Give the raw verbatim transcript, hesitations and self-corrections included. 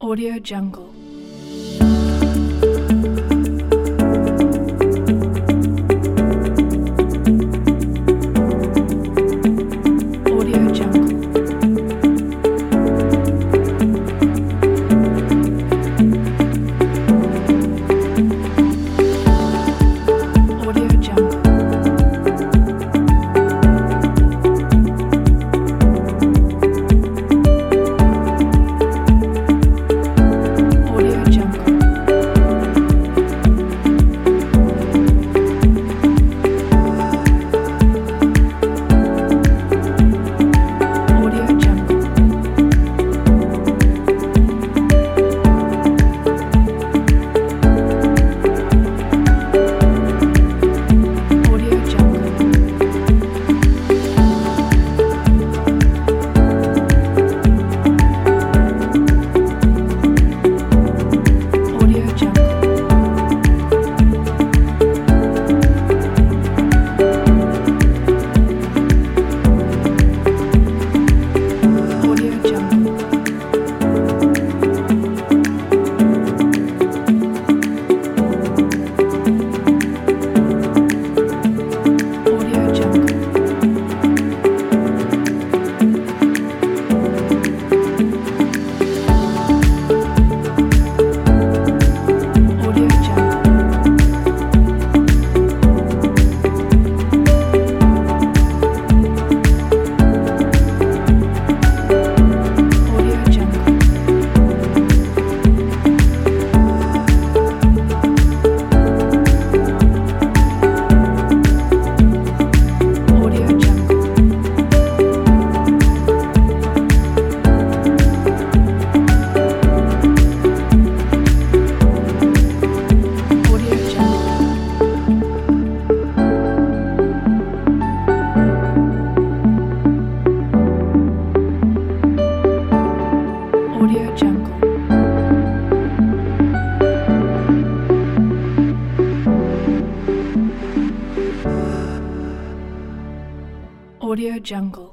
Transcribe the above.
Audio Jungle. Audio Jungle. Audio Jungle. Audio Jungle. Audio Jungle. Audio Jungle. Audio Jungle. Audio Jungle. Audio Jungle. Audio Jungle. Audio Jungle. Audio Jungle. Audio Jungle. Audio Jungle. Audio Jungle.